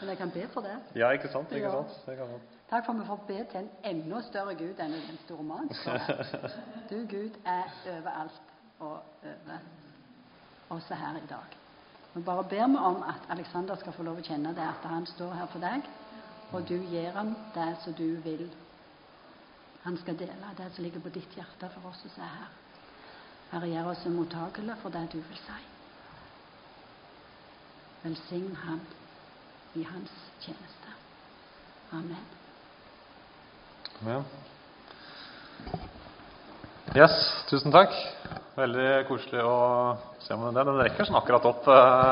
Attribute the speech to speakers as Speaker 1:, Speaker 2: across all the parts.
Speaker 1: Men jeg kan be for det.
Speaker 2: Ja, ikke sant? Ikke
Speaker 1: Ja.
Speaker 2: sant? Det kan man.
Speaker 1: Takk for at vi får be til en enda større Gud enn i den store mannen. Du, Gud, er overalt og over også her i dag. Vi bare ber meg om at Alexander skal få lov å kjenne det, at han står her for deg, og du gir ham det som du vil. Han skal dele det som ligger på ditt hjerte for oss som er her. Herre, gjør oss mottakelige for det du vil si. Velsign han i hans tjeneste. Amen.
Speaker 2: Amen. Yes, tusen takk. Veldig koselig å se om den rekker sånn akkurat opp.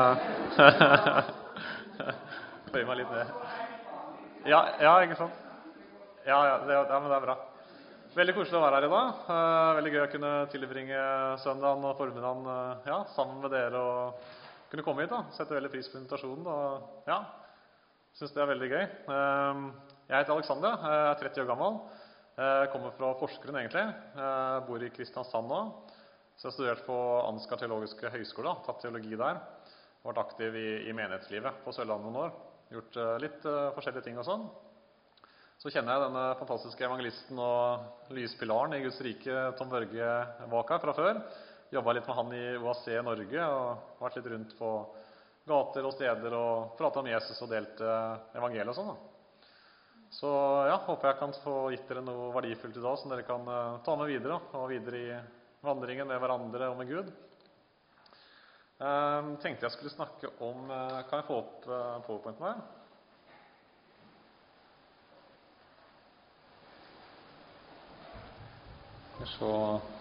Speaker 2: Bøy meg litt ned. Ja, ikke sant? Ja, men det er bra. Veldig koselig å være her i dag. Veldig gøy å kunne tilbringe søndagen og formiddagen sammen med dere og kunne komme hit. Setter veldig pris på invitasjonen. Og synes det er veldig gøy. Jeg heter Alexander, jeg er 30 år gammel. Jeg kommer fra Porsgrunn egentlig. Jeg bor i Kristiansand nå. Så jeg har studert på Ansgar Teologiske Høgskole, tatt teologi der. Vært aktiv i menighetslivet på Sørlandet noen år. Gjort litt forskjellige ting og sånn. Så kjenner jeg denne fantastiske evangelisten og lyspilaren i Guds rike, Tom Børge Vaka, fra før. Jobbet litt med han i OAC Norge og vært litt rundt på gater og steder og pratet om Jesus og delt evangeliet og sånn. Så håper jeg kan få gitt dere noe verdifullt i dag som dere kan ta med videre, og videre i vandringen med hverandre og med Gud. Tenkte jeg skulle snakke om, kan jeg få opp PowerPointen her? Så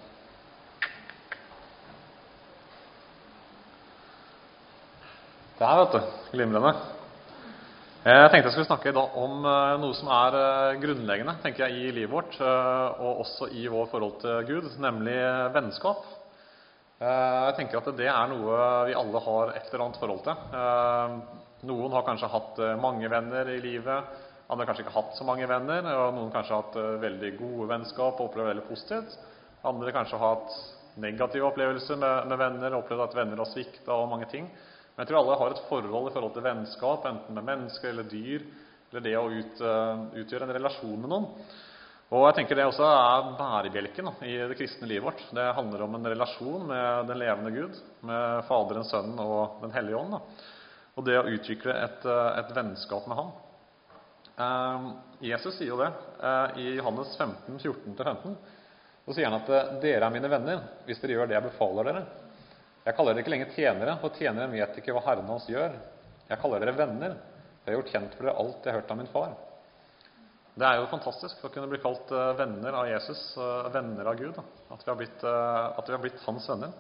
Speaker 2: der, vet du, glimrende. Jeg tenkte jeg skulle snakke i dag om noe som er grunnleggende, tenker jeg, i livet vårt, og også i vår forhold til Gud, nemlig vennskap. Jeg tenker at det er noe vi alle har et eller annet forhold til. Noen har kanskje hatt mange venner i livet, andre har kanskje ikke hatt så mange venner, og noen kanskje har hatt veldig gode vennskap og opplever veldig positivt. Andre kanskje har hatt negative opplevelser med venner, opplevd at venner har sviktet og mange ting. Men jeg tror alle har et forhold til vennskap, enten med mennesker eller dyr, eller det å utgjøre en relasjon med noen. Og jeg tenker det også er bærebjelken i det kristne livet vårt. Det handler om en relasjon med den levende Gud, med Faderen, Sønnen og den hellige ånd. Og det å utvikle et vennskap med ham. Jesus sier jo det i Johannes 15, 14-15. Så sier han at dere er mine venner hvis dere gjør det jeg befaler dere. Jeg kaller dere ikke lenger tjenere, for tjenere vet ikke hva Herren hans gjør. Jeg kaller dere venner. Jeg har gjort kjent for dere alt jeg har hørt av min far. Det er jo fantastisk å kunne bli kalt venner av Jesus, venner av Gud. At vi har blitt hans venner.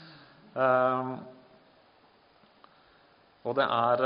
Speaker 2: Og det er...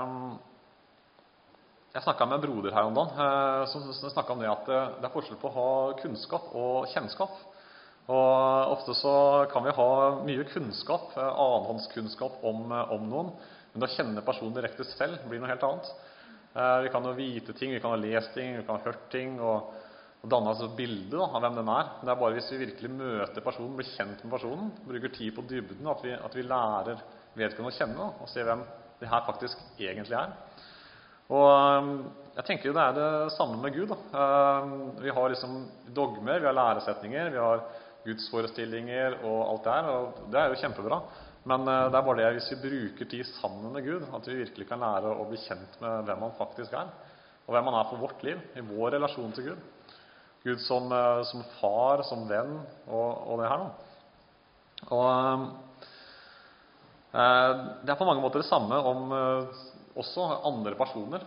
Speaker 2: Jeg snakket med en broder her om dagen, som snakket om det at det er forskjell på å ha kunnskap og kjennskap. Og ofte så kan vi ha mye kunnskap, annenhåndskunnskap om noen, men å kjenne personen direkte selv blir noe helt annet. Vi kan jo vite ting, vi kan ha lest ting, vi kan ha hørt ting, og danne oss et bilde av hvem den er. Det er bare hvis vi virkelig møter personen, blir kjent med personen, bruker tid på dybden, at vi lærer vedkommende å kjenne, og se hvem det her faktisk egentlig er. Og jeg tenker jo det er det samme med Gud. Vi har liksom dogmer, vi har læresetninger, vi har gudsforestillinger og alt der, og det er jo kjempebra. Men det er bare det hvis vi bruker tid sammen med Gud, at vi virkelig kan lære å bli kjent med hvem han faktisk er, og hvem han er for vårt liv, i vår relasjon til Gud. Gud som far, som venn, og det her nå. Og det er på mange måter det samme om også andre personer,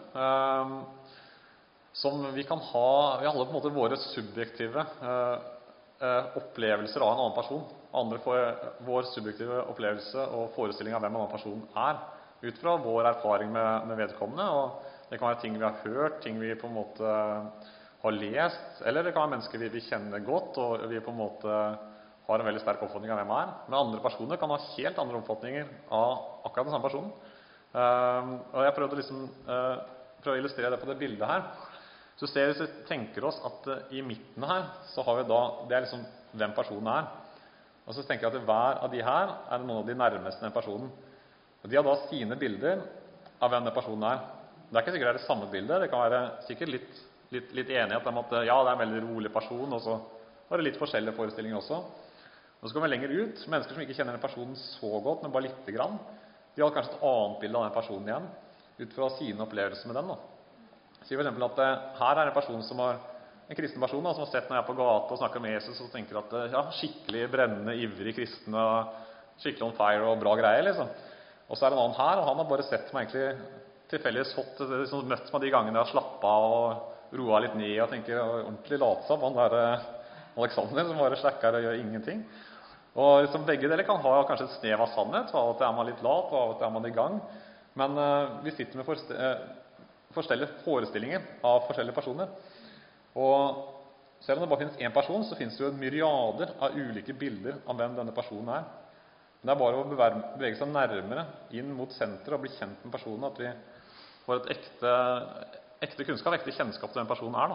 Speaker 2: som vi kan ha, vi har alle på en måte våre subjektive opplevelser av en annen person. Andre får vår subjektive opplevelse og forestilling av hvem en annen person er, ut fra vår erfaring med vedkommende, og det kan være ting vi har hørt, ting vi på en måte har lest, eller det kan være mennesker vi kjenner godt, og vi på en måte har en veldig sterk oppfatning av hvem er. Men andre personer kan ha helt andre oppfatninger av akkurat den samme personen. Og jeg prøvde å illustrere det på det bildet her. Så hvis vi tenker oss at i midten her, så har vi da, det er liksom hvem personen er. Og så tenker jeg at hver av de her er noen av de nærmeste den personen. Og de har da sine bilder av hvem den personen er. det er ikke sikkert det er det samme bildet. Det kan være sikkert litt enighet om at ja, det er en veldig rolig person, og så var det litt forskjellige forestillinger også. Og så kommer vi lenger ut. Mennesker som ikke kjenner den personen så godt, men bare litt grann, de har kanskje et annet bilde av den personen igjen, ut fra sine opplevelser med den. Sier for eksempel at her er en person som har en kristen person som har sett når jeg er på gata og snakker med Jesus og tenker at ja, skikkelig brennende, ivrig kristen og skikkelig on fire og bra greier liksom. Og så er det en annen her, og han har bare sett meg egentlig tilfeldigvis liksom, møtt meg de gangene jeg har slappet av og roet litt ned og tenker ordentlig latsom, han der Alexander som bare slekker og gjør ingenting. Og liksom, begge deler kan ha kanskje et snev av sannhet, av og til er man litt lat, og av og til er man i gang. Men vi sitter med forskjellige forestillinger av forskjellige personer. Og selv om det bare finnes en person, så finnes det jo myriader av ulike bilder av hvem denne personen er. Men det er bare å bevege seg nærmere inn mot senteret og bli kjent med personen, at vi får et ekte kunnskap, ekte kjennskap til den personen er.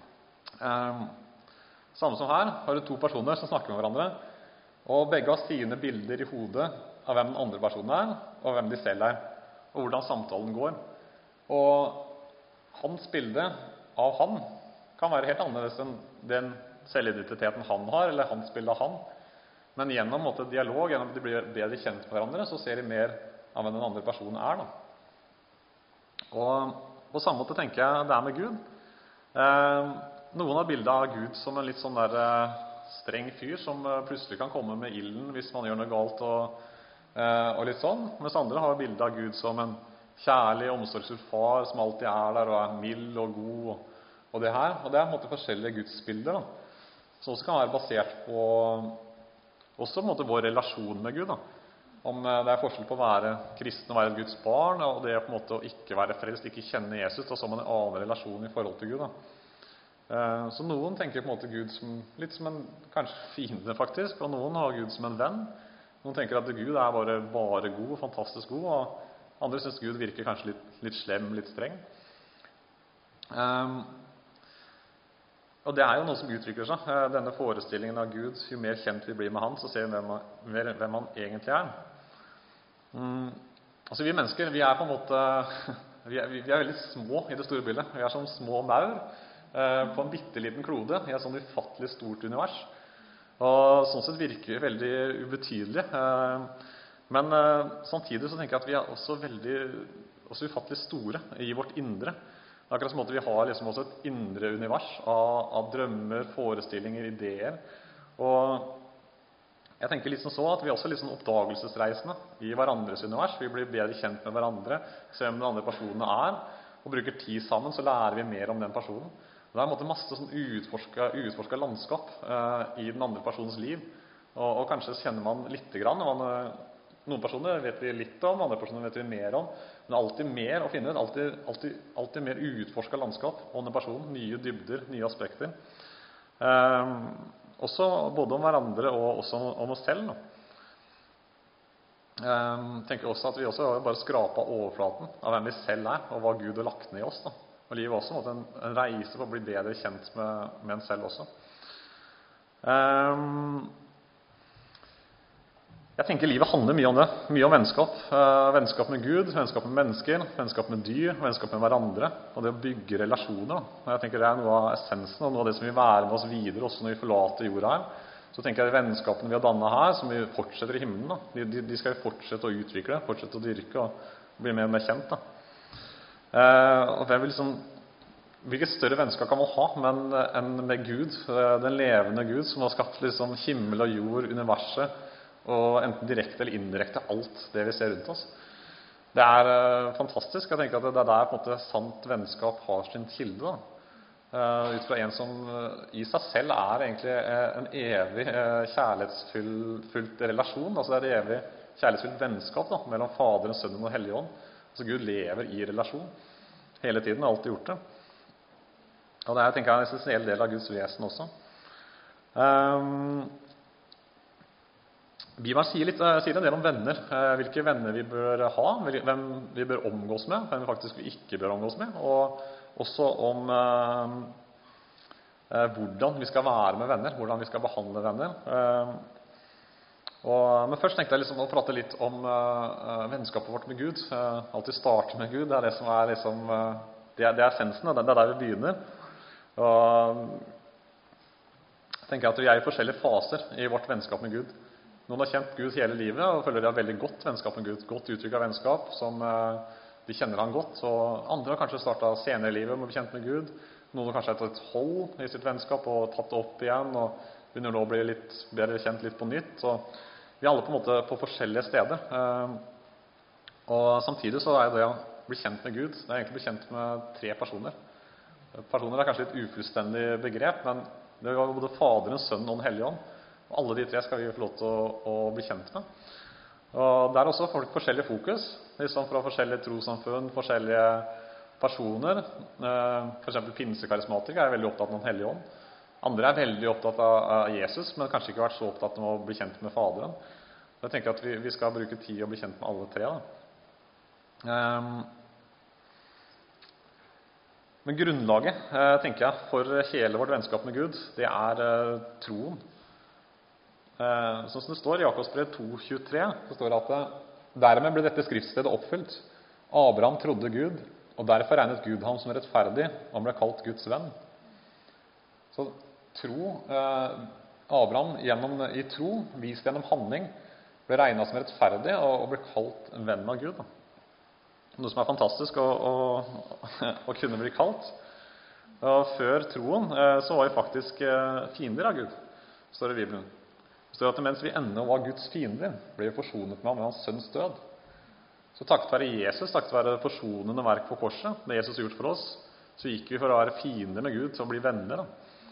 Speaker 2: Samme som her, har du to personer som snakker med hverandre, og begge har sine bilder i hodet av hvem den andre personen er, og hvem de selv er, og hvordan samtalen går. Og hans bilde av han kan være helt annerledes enn den selvidentiteten han har, eller hans bilde av han. Men gjennom dialog, gjennom at de blir bedre kjent med hverandre, så ser de mer av hvem den andre personen er. Og på samme måte tenker jeg det er med Gud. Noen har bildet av Gud som en litt sånn der streng fyr som plutselig kan komme med ilden hvis man gjør noe galt og litt sånn. Mens andre har bildet av Gud som en kjærlig, omsorgsfull far som alltid er der og er mild og god og det her. Og det er på en måte forskjellige gudsbilder som også kan være basert på også på en måte vår relasjon med Gud. Om det er forskjell på å være kristen og være et Guds barn, og det på en måte å ikke være frelst, ikke kjenne Jesus, og så har man en annen relasjon i forhold til Gud. Så noen tenker på en måte Gud som, litt som en kanskje fiende faktisk, og noen har Gud som en venn. Noen tenker at Gud er bare god, fantastisk god, og andre synes Gud virker kanskje litt slem, litt streng. Og det er jo noe som utvikler seg. Denne forestillingen av Gud, jo mer kjent vi blir med han, så ser vi hvem han egentlig er. Altså vi mennesker, vi er på en måte vi er veldig små i det store bildet. Vi er som små maur på en bitteliten klode i et sånn ufattelig stort univers. Og sånn sett virker vi veldig ubetydelige. Men samtidig så tenker jeg at vi er også ufattelig store i vårt indre. Akkurat som at vi har liksom også et indre univers av drømmer, forestillinger, ideer. Og jeg tenker litt som så at vi er også litt sånn oppdagelsesreisende i hverandres univers. Vi blir bedre kjent med hverandre, ser hvem den andre personen er, og bruker tid sammen, så lærer vi mer om den personen. Og det er en måte masse sånn utforsket landskap i den andre personens liv. Og kanskje kjenner man litt grann. Noen personer vet vi litt om, andre personer vet vi mer om. Men det er alltid mer å finne ut, alltid mer utforsket landskap om den personen, nye dybder, nye aspekter. Også både om hverandre og også om oss selv. Tenker også at vi også bare skraper overflaten av hvem vi selv er, og hva Gud har lagt ned i oss. Og livet er også en reise for å bli bedre kjent med en selv også. Jeg tenker livet handler mye om det, mye om vennskap. Vennskap med Gud, vennskap med mennesker, vennskap med dyr, vennskap med hverandre, og det å bygge relasjoner. Og jeg tenker det er noe av essensen, og noe av det som vil være med oss videre, også når vi forlater jorda her. Så tenker jeg vennskapene vi har dannet her, som vi fortsetter i himmelen, de skal vi fortsette å utvikle, fortsette å dyrke og bli mer og mer kjent. Og hvem vil hvilket større vennskap kan man ha enn med Gud, den levende Gud, som har skapt liksom himmel og jord, universet, og enten direkte eller indirekte alt det vi ser rundt oss. Det er fantastisk. Jeg tenker at det er der på en måte sant vennskap har sin kilde. Ut fra en som i seg selv er egentlig en evig kjærlighetsfullt relasjon. Altså det er et evig kjærlighetsfullt vennskap mellom Faderen, Sønnen og Helligånd. Altså Gud lever i relasjon hele tiden, har alltid gjort det. Og det er, tenker jeg, en essensiell del av Guds vesen også. Bibelen sier en del om venner, hvilke venner vi bør ha, hvem vi bør omgås med, hvem vi faktisk ikke bør omgås med, og også om hvordan vi skal være med venner, hvordan vi skal behandle venner. Men først tenkte jeg liksom å prate litt om vennskapet vårt med Gud. Alltid starte med Gud, det er det som er liksom, det er essensen, det er der vi begynner. Og jeg tenker at vi er i forskjellige faser i vårt vennskap med Gud. Noen har kjent Gud hele livet og føler de har veldig godt vennskap med Gud, godt uttrykk av vennskap, som de kjenner han godt. Og andre har kanskje startet senere i livet med å bli kjent med Gud. Noen har kanskje hatt et hold i sitt vennskap og tatt det opp igjen, og begynner nå å bli litt bedre kjent litt på nytt. Og vi er alle på en måte på forskjellige steder. Og samtidig så er det å bli kjent med Gud, det er egentlig å bli kjent med 3 personer. Personer er kanskje et ufullstendig begrep, men det er både Faderen, Sønnen og Den hellige ånd. Og alle de 3 skal vi få lov til å bli kjent med. Og der er også folk forskjellige fokus, liksom fra forskjellige trossamfunn, forskjellige personer. For eksempel pinsekarismatikere er veldig opptatt av Den hellige ånd. Andre er veldig opptatt av Jesus, men kanskje ikke vært så opptatt av å bli kjent med Faderen. Jeg tenker at vi skal bruke tid å bli kjent med alle 3 da. Men grunnlaget, tenker jeg, for hele vårt vennskap med Gud, det er troen. Sånn som det står i Jakobsbrev 2,23, så står det at dermed ble dette skriftstedet oppfylt. Abraham trodde Gud, og derfor regnet Gud ham som rettferdig, og han ble kalt Guds venn. Så tro, Abraham i tro, vist gjennom handling, ble regnet som rettferdig og ble kalt en venn av Gud. Noe som er fantastisk å kunne bli kalt. Og før troen så var vi faktisk fiender av Gud, står det i Bibelen. Det står at mens vi ennå var Guds fiender, ble vi forsonet med ham med hans sønns død. Så takket være Jesus, takket være forsonende verk på korset, det Jesus har gjort for oss, så gikk vi for å være fiender med Gud til å bli venner.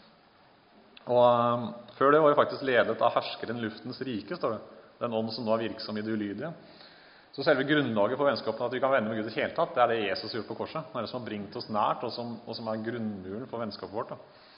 Speaker 2: Og før det var vi faktisk ledet av herskeren luftens rike, står det. Den ånd som nå er virksom i det ulydige. Så selve grunnlaget for vennskapen at vi kan vende med Gud i hele tatt, det er det Jesus har gjort på korset. Det er det som har bringt oss nært, og som er grunnmuren for vennskapet vårt.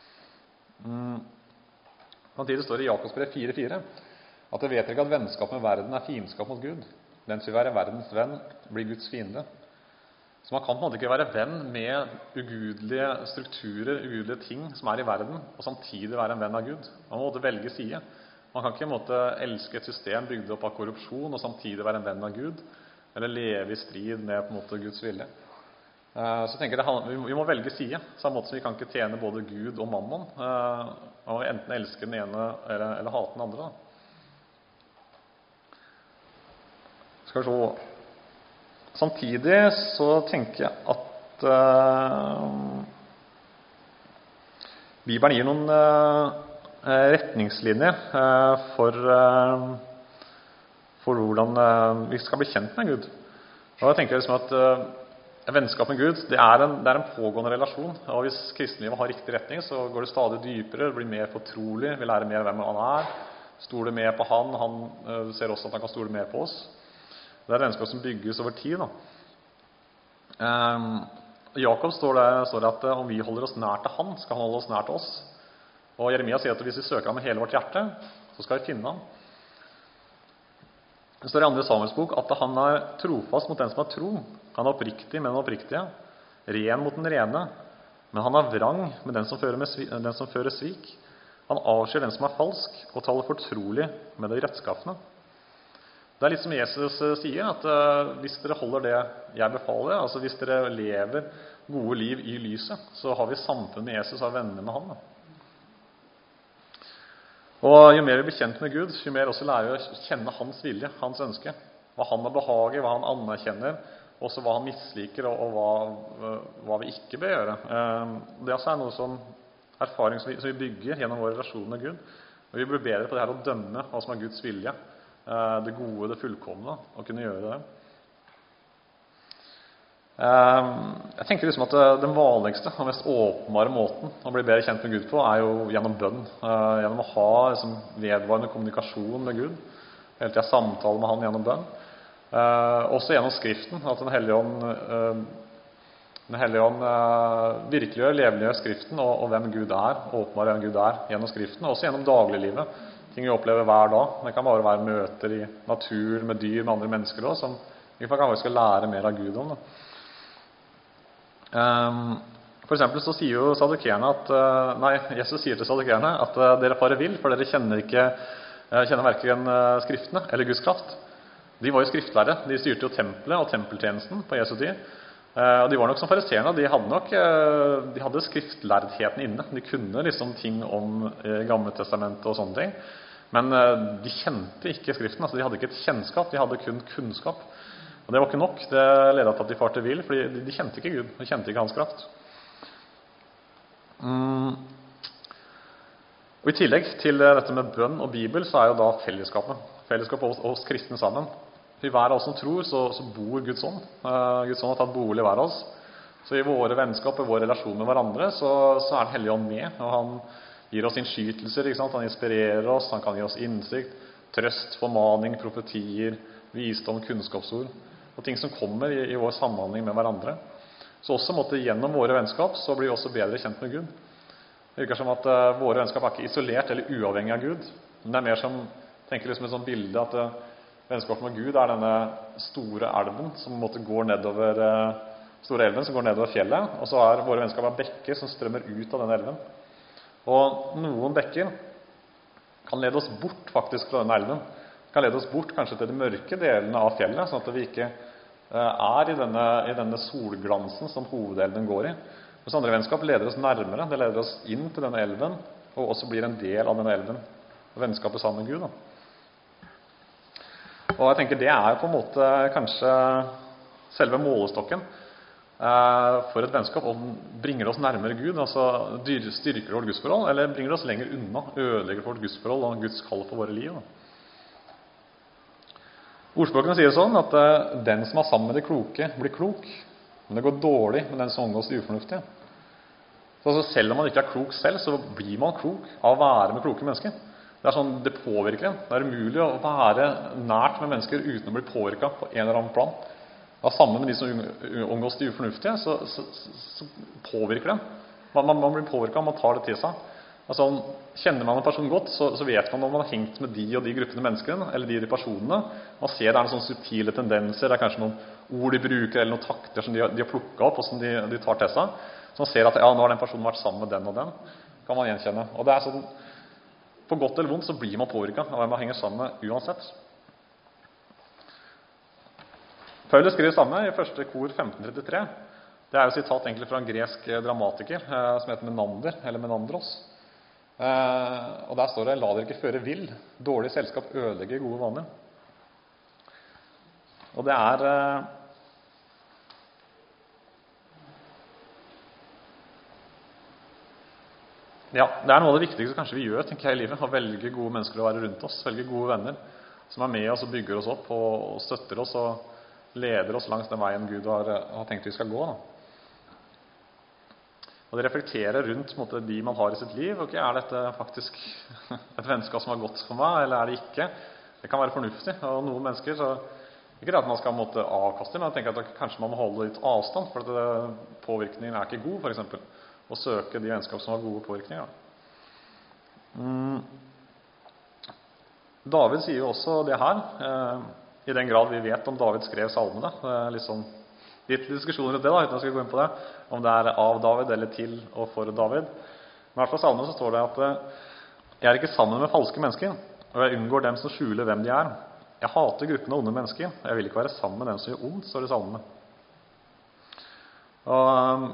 Speaker 2: Samtidig står det i Jakobsbrev 4,4 at det vet ikke at vennskap med verden er fiendskap mot Gud. Den som vil være verdens venn, blir Guds fiende. Så man kan på en måte ikke være venn med ugudelige strukturer, ugudelige ting som er i verden, og samtidig være en venn av Gud. Man må velge side. Man kan ikke måte elske et system bygd opp av korrupsjon og samtidig være en venn av Gud, eller leve i strid med på en måte Guds vilje. Så jeg tenker vi må velge side, samme måte som vi kan ikke tjene både Gud og mammon. Man må enten elske den ene eller hate den andre. Skal vi se. Samtidig så tenker jeg at Bibelen gir noen retningslinjer for hvordan vi skal bli kjent med Gud. Og jeg tenker liksom at vennskap med Gud, det er en pågående relasjon. Og hvis kristenlivet har riktig retning, så går det stadig dypere, det blir mer fortrolig, vi lærer mer hvem han er, stoler mer på han ser også at han kan stole mer på oss. Det er et vennskap som bygges over tid. I Jakob står det at om vi holder oss nær til han, skal han holde oss nær til oss. Og Jeremia sier at hvis vi søker ham med hele vårt hjerte, så skal vi finne ham. Det står i 2. Samuels bok at han er trofast mot den som er tro. Han er oppriktig med den oppriktige, ren mot den rene, men han er vrang med den som fører svik. Han avskyr den som er falsk, og taler fortrolig med det rettskaffende. Det er litt som Jesus sier, at hvis dere holder det jeg befaler, altså hvis dere lever gode liv i lyset, så har vi samfunn med Jesus og er venner med han. Og jo mer vi blir kjent med Gud, jo mer også lærer vi å kjenne hans vilje, hans ønske. Hva han har behag i, hva han anerkjenner, også hva han misliker, og hva vi ikke bør gjøre. Det også er noe som erfaring som vi bygger gjennom vår relasjon med Gud. Og vi blir bedre på det her å dømme hva som er Guds vilje. Det gode, det fullkomne, å kunne gjøre det. Jeg tenker liksom at den vanligste og mest åpenbare måten å bli bedre kjent med Gud på er jo gjennom bønn, gjennom å ha liksom, vedvarende kommunikasjon med Gud, hele tiden samtale med han gjennom bønn, også gjennom Skriften, at Den hellige ånd virkeliggjør, levendegjør Skriften og hvem Gud er, åpenbare hvem Gud er gjennom Skriften, også gjennom dagliglivet, ting vi opplever hver dag. Det kan bare være møter i naturen med dyr, med andre mennesker også, som vi faktisk skal lære mer av Gud om. For eksempel så sier jo Jesus sier til sadukerne at dere farer vill, for dere kjenner ikke kjenner hverken skriftene eller Guds kraft. De var jo skriftlærere, de styrte jo tempelet og tempeltjenesten på Jesu tid. Og de var nok som fariseerne, de hadde skriftlærdheten inne. De kunne liksom ting om Gamle testamentet og sånne ting. Men de kjente ikke skriften, altså de hadde ikke et kjennskap, de hadde kun kunnskap. Og det var ikke nok, det ledet til at de farte vill, fordi de kjente ikke Gud, de kjente ikke hans kraft. Og i tillegg til dette med bønn og Bibel, så jo da fellesskapet oss kristne sammen. I hver av oss som tror, så bor Guds ånd. Guds ånd har tatt bolig i hver av oss. Så i våre vennskap, i vår relasjon med hverandre, så Den hellige ånd med. Og han gir oss innskytelser, ikke sant? Han inspirerer oss, han kan gi oss innsikt, trøst, formaning, profetier, visdom, kunnskapsord. Og ting som kommer i vår samhandling med hverandre. Så også gjennom våre vennskap, så blir vi også bedre kjent med Gud. Det virker som at våre vennskap ikke isolert eller uavhengig av Gud. Men det mer som, tenker liksom et sånt bilde at vennskapet med Gud denne store elven som går nedover store elven som går nedover fjellet, og så våre vennskap bekker som strømmer ut av den elven. Og noen bekker kan lede oss bort faktisk fra denne elven. Kan lede oss bort kanskje til de mørke delene av fjellet, sånn at vi ikke i denne solglansen som hovedelven går i. Mens andre vennskap leder oss nærmere, det leder oss inn til denne elven, og også blir en del av denne elven. Vennskapet sammen med Gud da. Og jeg tenker det på en måte kanskje selve målestokken for et vennskap, om bringer det oss nærmere Gud, altså styrker det vårt gudsforhold, eller bringer det oss lenger unna, ødelegger vårt gudsforhold og Guds kall for våre liv. Ordspråkene sier sånn at den som er sammen med de kloke blir klok, men det går dårlig med den som omgås de ufornuftige. Så altså, selv om man ikke klok selv, så blir man klok av å være med kloke mennesker. Det sånn, det påvirker en. Det umulig å være nært med mennesker uten å bli påvirket på en eller annen plan. Da, sammen med de som omgås de ufornuftige, så påvirker den. Man blir påvirket, man tar det til seg. Altså, kjenner man en person godt, så vet man om man har hengt med de og de gruppene mennesker, eller de personene. Man ser det noen sånne subtile tendenser, det kanskje noen ord de bruker, eller noen takter som de har plukket opp, og som de tar til seg. Så man ser at ja, nå har den personen vært sammen med den og den. Kan man gjenkjenne. Og det sånn, på godt eller vondt så blir man påvirket av hvem man henger sammen med uansett. Paulus skriver samme i 1. kor 1533. Det jo sitat egentlig fra en gresk dramatiker som heter Menander, eller Menandros. Og der står det: la dere ikke føre vill, dårlig selskap ødelegger gode vaner. Og det ja, det noe av det viktigste kanskje vi gjør, tenker jeg, i livet, å velge gode mennesker å være rundt oss, velge gode venner som med oss og bygger oss opp og støtter oss og leder oss langs den veien Gud har tenkt vi skal gå da. Og det reflekterer rundt de man har i sitt liv. Ok, dette faktisk et vennskap som godt for meg, eller det ikke? Det kan være fornuftig. Og noen mennesker, så ikke at man skal avkaste, men jeg tenker at kanskje man må holde litt avstand, for at påvirkningen ikke god, for eksempel. Å søke de vennskap som har gode påvirkninger. David sier jo også det her, i den grad vi vet om David skrev salmene. Litt diskusjoner rundt det da, uten at jeg skal gå inn på det, om det av David eller til og for David. Men i hvert fall salmene så står det at jeg ikke sammen med falske mennesker, og jeg unngår dem som skjuler hvem de Jeg hater gruppen av onde mennesker, og jeg vil ikke være sammen med dem som gjør ondt, står det i salmene. Og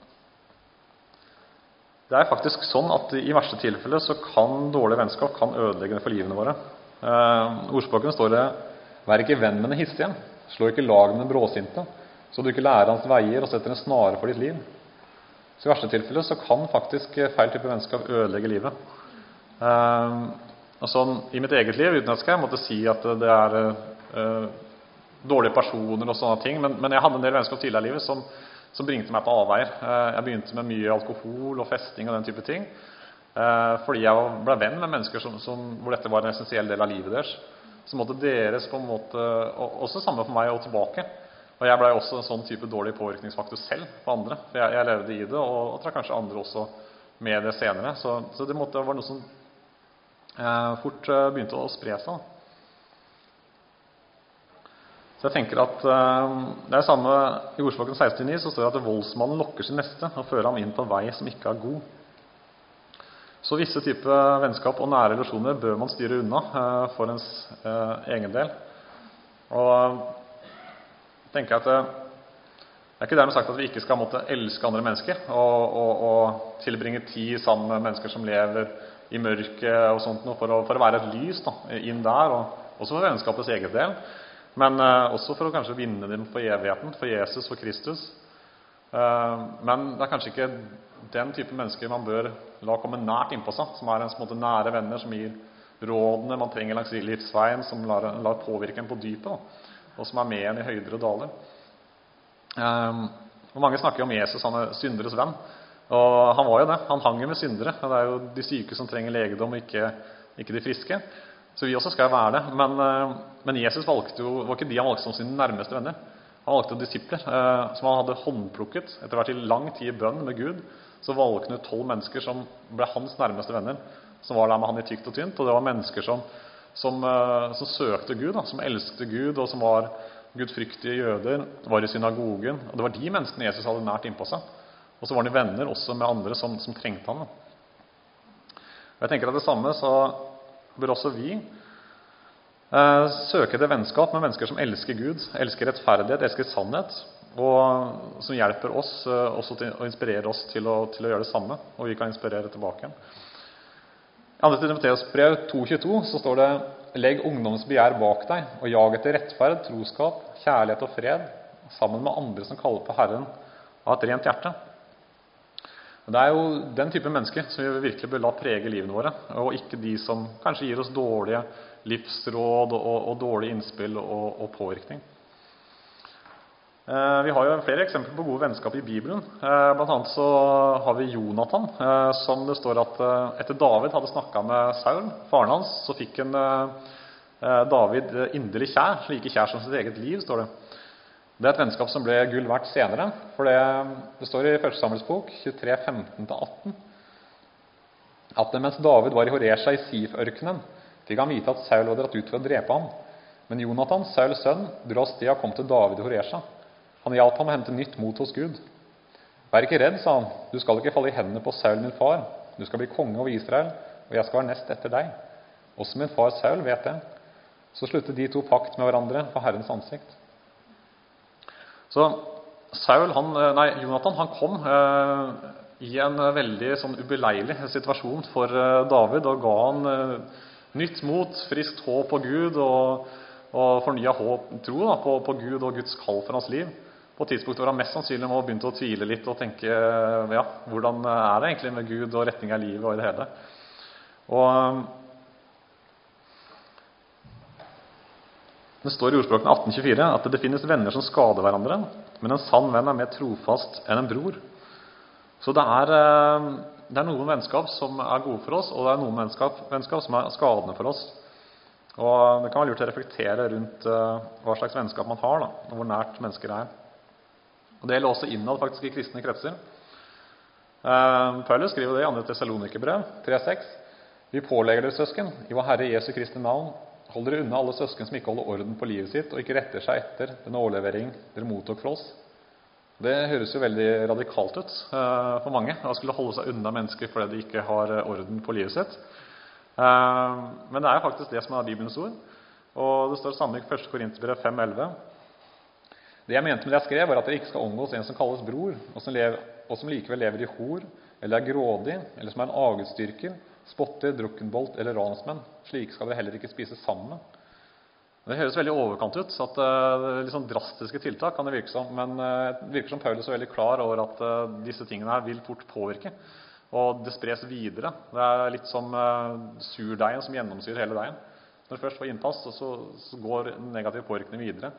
Speaker 2: det faktisk sånn at i verste tilfelle så kan dårlig vennskap kan ødelegge for livene våre. Ordspråken står det: vær ikke venn med den hissige, slå ikke lag med den bråsinte, så du ikke lærer hans veier og setter en snare for ditt liv. Så i verste tilfelle så kan faktisk feil type vennskap ødelegge livet. Og sånn, i mitt eget liv, uten at jeg måtte si at det dårlige personer og sånne ting, men jeg hadde en del vennskap tidligere i livet som bringte meg på avveier. Jeg begynte med mye alkohol og festing og den type ting, fordi jeg ble venn med mennesker hvor dette var en essensiell del av livet deres. Så måtte deres på en måte, også samme for meg og tilbake. Og jeg ble også en sånn type dårlig påvirkningsfaktor selv på andre, for jeg levde i det, og tror kanskje andre også med det senere. Så det var noe som fort begynte å spre seg. Så jeg tenker at det samme i Ordspråken 16:9, så står det at voldsmannen lokker sin neste og fører ham inn på en vei som ikke god. Så visse typer vennskap og nære relasjoner bør man styre unna for ens egen del. Og tenker jeg at det ikke dermed sagt at vi ikke skal måtte elske andre mennesker og tilbringe tid sammen med mennesker som lever i mørket og sånt noe, for å være et lys inn der, og også for vennskapets eget del, men også for å kanskje vinne dem for evigheten, for Jesus, for Kristus. Men det kanskje ikke den type mennesker man bør la komme nært innpå seg, som ens måte, nære venner, som gir rådene man trenger langs livsveien, som lar påvirke en på dypet, og som med en i høyder og daler. Og mange snakker om Jesus, han synderes venn, og han var jo det, han hang med syndere. Det jo de syke som trenger legedom, ikke de friske, så vi også skal være det. Men Jesus valgte jo, var ikke de han valgte som sine nærmeste venner. Han valgte disipler som han hadde håndplukket etter hvert i lang tid i bønn med Gud. Så valgte han ut 12 mennesker som ble hans nærmeste venner, som var der med han i tykt og tynt, og det var mennesker som søkte Gud, som elsket Gud, og som var gudfryktige jøder, var i synagogen, og det var de menneskene Jesus hadde nært innpå seg. Og så var han i venner også med andre som trengte han. Og jeg tenker at det samme så bør også vi søke det vennskap med mennesker som elsker Gud, elsker rettferdighet, elsker sannhet, og som hjelper oss også til å inspirere oss til å gjøre det samme, og vi kan inspirere tilbake. I 2. Timoteus brev 2,22 så står det: «Legg ungdoms begjær bak deg, og jag etter rettferd, troskap, kjærlighet og fred, sammen med andre som kaller på Herren av et rent hjerte.» Det jo den type mennesker som vi virkelig bør la prege livene våre, og ikke de som kanskje gir oss dårlige livsråd og dårlige innspill og påvirkning. Vi har jo flere eksempler på gode vennskap i Bibelen. Blant annet så har vi Jonathan, som det står at etter David hadde snakket med Saul, faren hans, så fikk han David inderlig kjær, like kjær som sitt eget liv, står det. Det et vennskap som ble gull verdt senere, for det står i 1. Samuels bok 23, 15-18, at mens David var i Horesha i Sif-ørkenen, fikk han vite at Saul var dratt ut for å drepe ham. Men Jonathan, Sauls sønn, dro av sted og kom til David i Horesha. Han hjalp ham å hente nytt mot hos Gud. «Vær ikke redd», sa han, «du skal ikke falle i hendene på Saul, min far. Du skal bli konge over Israel, og jeg skal være nest etter deg. Også min far Saul vet det.» Så sluttet de to pakt med hverandre for Herrens ansikt. Så Jonathan han kom i en veldig sånn ubeleilig situasjon for David, og ga han nytt mot, friskt håp på Gud, og fornyet tro på Gud og Guds kall for hans liv. På et tidspunkt hvor han mest sannsynlig må begynne å tvile litt og tenke, ja, hvordan det egentlig med Gud og retning av livet og i det hele. Og det står i ordspråkene 1824 at det finnes venner som skader hverandre, men en sann venn mer trofast enn en bror. Så det noen vennskap som gode for oss, og det noen vennskap som skadende for oss. Og det kan være lurt å reflektere rundt hva slags vennskap man har, og hvor nært mennesker Og det gjelder også innad faktisk i kristne kretser. Paulus skriver det i 2. Tessalonikerbrev 3,6. «Vi pålegger dere, søsken, i vår Herre Jesu Kristi navn, hold dere unna alle søsken som ikke holder orden på livet sitt, og ikke retter seg etter den overlevering dere mottok fra oss.» Det høres jo veldig radikalt ut for mange, å skulle holde seg unna mennesker fordi de ikke har orden på livet sitt. Men det jo faktisk det som Bibelens ord, og det står samme i 1. Korinterbrev 5,11. «Det jeg mente med det jeg skrev, var at dere ikke skal omgås en som kalles bror, og som likevel lever i hor, eller grådig, eller som en avgudsdyrker, spotter, drukkenbolt eller ransmenn. Slik skal dere heller ikke spise sammen med.» Det høres veldig overkant ut, så at litt sånn drastiske tiltak kan det virke som, men det virker som Paulus veldig klar over at disse tingene her vil fort påvirke, og det spres videre. Det litt som surdeigen som gjennomsyrer hele deigen. Når det først får innpass, så går den negative påvirkningen videre.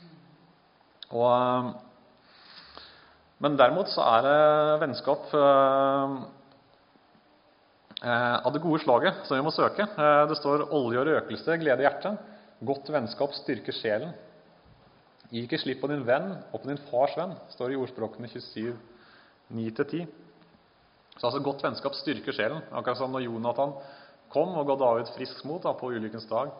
Speaker 2: Men derimot så det vennskap av det gode slaget som vi må søke. Det står olje og røkelse, glede i hjertet. Godt vennskap styrker sjelen. Gi ikke slipp på din venn og på din fars venn, står i ordspråkene 27, 9-10. Så altså godt vennskap styrker sjelen. Akkurat som når Jonathan kom og ga David frisk mot på ulykkens dag.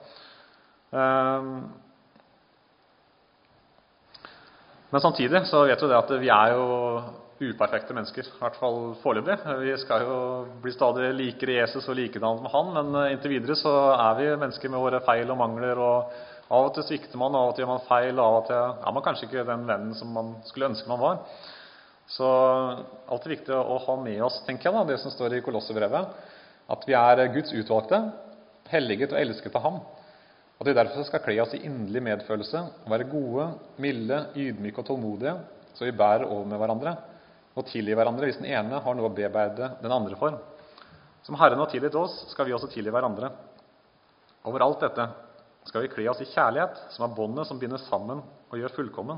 Speaker 2: Men samtidig så vet vi det at vi uperfekte mennesker, I hvert fall foreløpig. Vi skal jo bli stadig likere Jesus og likedannet med han, men inntil videre så vi mennesker med våre feil og mangler, og av og til svikter man, av og til gjør man feil, og av og til man kanskje ikke den vennen som man skulle ønske man var. Så alltid viktig å ha med oss, tenker jeg da, det som står I Kolosserbrevet, at vi Guds utvalgte, helliget og elsket av ham, og det derfor skal kle oss I inderlig medfølelse, være gode, milde, ydmyke og tålmodige, så vi bærer over med hverandre, og tilgi hverandre hvis den ene har noe å bearbeide den andre for. Som Herren har tilgitt oss, skal vi også tilgi hverandre. Over alt dette skal vi kle oss I kjærlighet, som båndet som binder sammen og gjør fullkommen.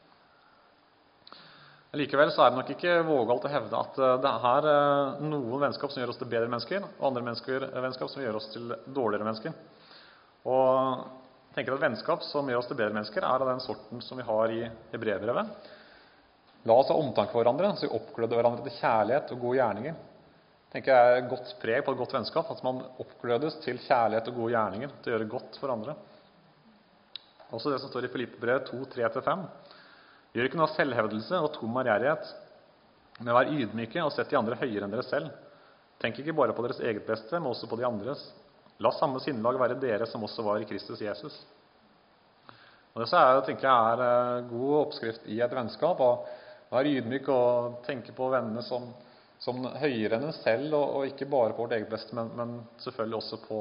Speaker 2: Likevel så det nok ikke vågalt å hevde at det noen vennskap som gjør oss til bedre mennesker, og andre vennskap som gjør oss til dårligere mennesker. Og jeg tenker at vennskap som gjør oss til bedre mennesker av den sorten som vi har I Hebreerbrevet. La oss ha omtanke for hverandre, så vi oppgløder hverandre til kjærlighet og gode gjerninger. Tenker jeg et godt preg på et godt vennskap, at man oppglødes til kjærlighet og gode gjerninger, til å gjøre godt for andre. Også det som står I Filippebrevet 2:3-5. Gjør ikke noe selvhevdelse og tom ærgjerrighet, men vær ydmyke og sett de andre høyere enn dere selv. Tenk ikke bare på deres eget beste, men også på de andres. La samme sinnlag være dere som også var I Kristus Jesus. Og det så tenker jeg god oppskrift I et vennskap, og være ydmyk og tenke på vennene som høyere enn en selv, og ikke bare på vårt eget beste, men selvfølgelig også på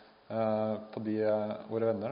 Speaker 2: våre venner.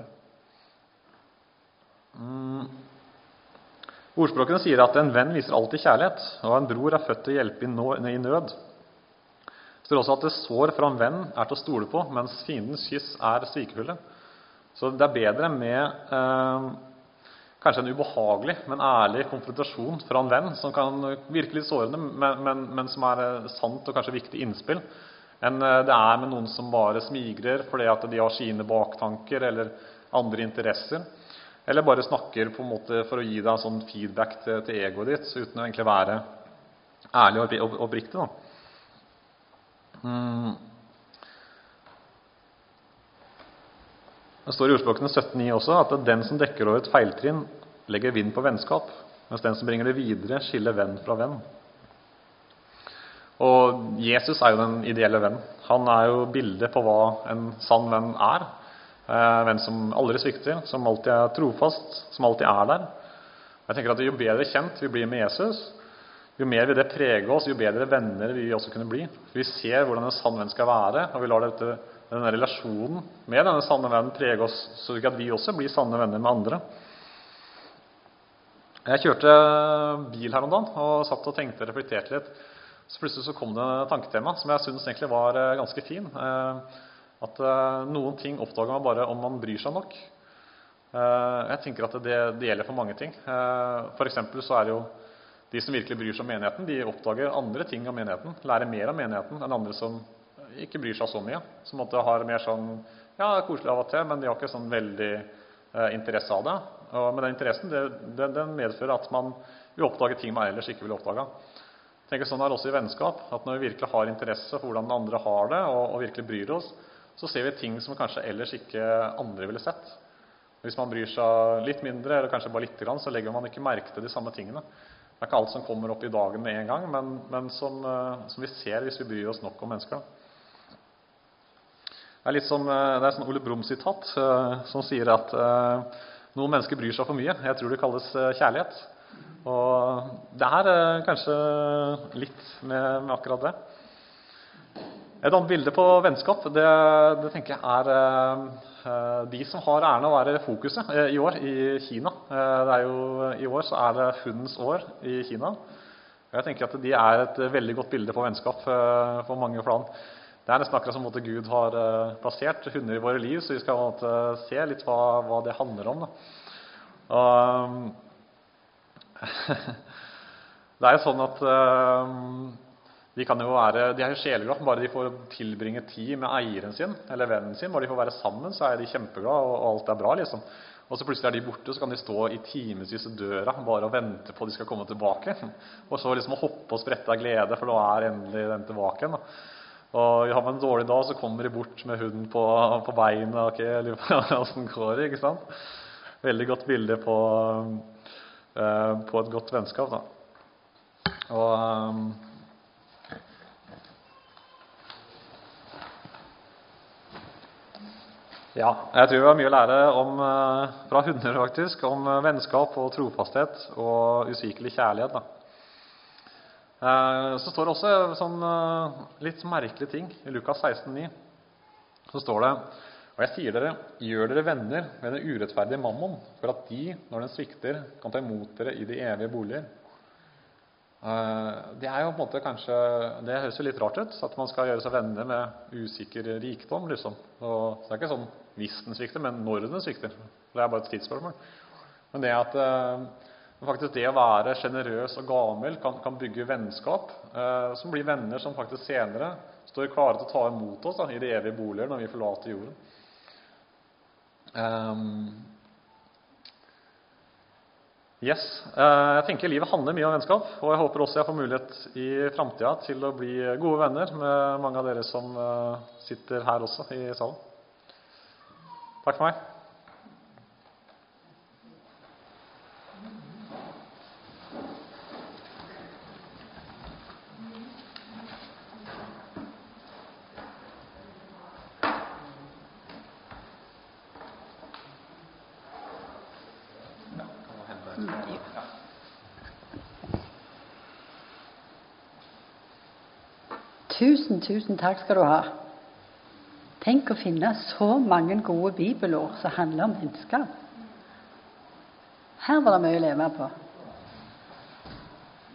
Speaker 2: Ordspråkene sier at en venn viser alltid kjærlighet, og en bror født til å hjelpe I nød. Det står også at det sår fra en venn til å stole på, mens fiendens kyss svikefulle. Så det bedre med kanskje en ubehagelig, men ærlig konfrontasjon fra en venn, som kan virke litt sårende, men som sant og kanskje viktig innspill, enn det med noen som bare smigrer fordi at de har sine baktanker eller andre interesser, eller bare snakker på en måte for å gi deg en sånn feedback til egoet ditt, uten å egentlig være ærlig og oppriktig da. Det står I ordspråkene 17:9 også at den som dekker over et feiltrinn legger vind på vennskap, mens den som bringer det videre skiller venn fra venn. Og Jesus jo den ideelle venn. Han jo bildet på hva en sann venn en venn som aldri svikter, som alltid trofast, som alltid der. Jeg tenker at jo bedre kjent vi blir med Jesus, jo mer vil det prege oss, jo bedre venner vi også kunne bli. Vi ser hvordan en sann venn skal være, og vi lar denne relasjonen med denne sanne vennen prege oss, så at vi også blir sanne venner med andre. Jeg kjørte bil her om dagen, og satt og tenkte og reflekterte litt. Så plutselig så kom det en tanketema som jeg synes egentlig var ganske fin. At noen ting oppdager man bare om man bryr seg nok. Jeg tenker at det gjelder for mange ting. For eksempel så det jo de som virkelig bryr seg om menigheten, de oppdager andre ting om menigheten, lærer mer om menigheten enn andre som ikke bryr seg så mye. Som har mer sånn, koselig av og til, men de har ikke sånn veldig interesse av det. Men den interessen, den medfører at man vil oppdage ting man ellers ikke vil oppdage. Jeg tenker sånn også I vennskap, at når vi virkelig har interesse for hvordan den andre har det, og virkelig bryr oss, så ser vi ting som kanskje ellers ikke andre ville sett. Hvis man bryr seg litt mindre, eller kanskje bare litt grann, så legger man ikke merke til de samme tingene. Det ikke alt som kommer opp I dagen med en gang, men som vi ser hvis vi bryr oss nok om mennesker. Det litt som, det sånn Ole Brumm-sitat, som sier at noen mennesker bryr seg for mye. Jeg tror det kalles kjærlighet. Og det kanskje litt med akkurat det. Et annet bilde på vennskap, det tenker jeg de som har æren å være fokuset I år I Kina. Det jo, I år så det hundens år I Kina. Jeg tenker at de et veldig godt bilde på vennskap på mange plan. Det nesten akkurat som at Gud har plassert hunder I våre liv, så vi skal se litt hva det handler om. Og, det jo sånn at de kan jo de jo sjeleglad, bare de får tilbringe tid med eieren sin, eller vennen sin, bare de får være sammen, så de kjempeglad, og alt bra liksom. Og så plutselig de borte, så kan de stå I timesvis I døra, bare og vente på at de skal komme tilbake. Og så liksom å hoppe og sprette av glede, for da endelig den tilbake igjen. Og har man en dårlig dag, så kommer de bort med hunden på beinet, ok, eller hvordan går det, ikke sant? Veldig godt bilde på et godt vennskap da. Og ja, jeg tror vi har mye å lære fra hunder faktisk, om vennskap og trofasthet og usvikelig kjærlighet. Da. Så står det også sånn litt merkelige ting i Lukas 16,9. Så står det: «Og jeg sier dere, gjør dere venner med den urettferdige mammon, for at de, når den svikter, kan ta imot dere i de evige boliger.» Det er jo på en måte kanskje, det høres jo litt rart ut, at man skal gjøre seg venner med usikker rikdom, liksom. Og det er ikke sånn hvis den svikter, men når den svikter. Det er bare et tidsspørsmål. Men det at faktisk det å være generøs og gammel kan bygge vennskap, som blir venner som faktisk senere står klare til å ta imot oss da, i de evige boliger når vi forlater jorden. Jeg tenker livet handler mye om vennskap, og jeg håper også jeg får mulighet i fremtiden til å bli gode venner med mange av dere som sitter her også i salen. Takk for meg.
Speaker 1: Tusen takk skal du ha. Tenk å finne så mange gode bibelord som handler om vennskap. Her var det mye å leve på.